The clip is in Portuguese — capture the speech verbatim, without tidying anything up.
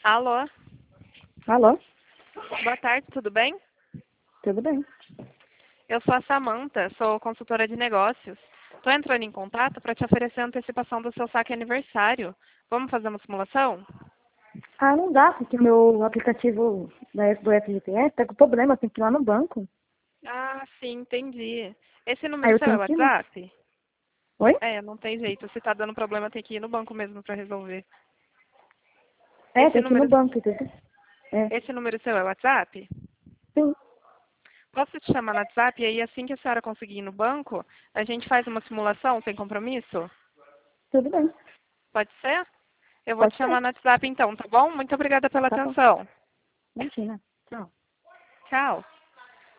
Alô, Alô? boa tarde, tudo bem? Tudo bem? Eu sou a Samanta, sou consultora de negócios. Estou entrando em contato para te oferecer a antecipação do seu saque aniversário. Vamos fazer uma simulação? Ah, não dá, porque meu aplicativo da, do F G T S tá com problema, tem que ir lá no banco. Ah, sim, entendi. Esse Aí número eu seu é tenho que ir lá. WhatsApp? Oi? É, não tem jeito. Se está dando problema, tem que ir no banco mesmo para resolver. É, Esse tem que ir no número, banco, entendeu? É. esse número seu é WhatsApp? Sim, Posso te chamar no WhatsApp e aí assim que a senhora conseguir ir no banco, a gente faz uma simulação sem compromisso? tudo bem. Pode ser? Eu vou te Pode ser. chamar no WhatsApp então, tá bom? Muito obrigada pela Tá bom. atenção. Imagina. Tchau. Tchau.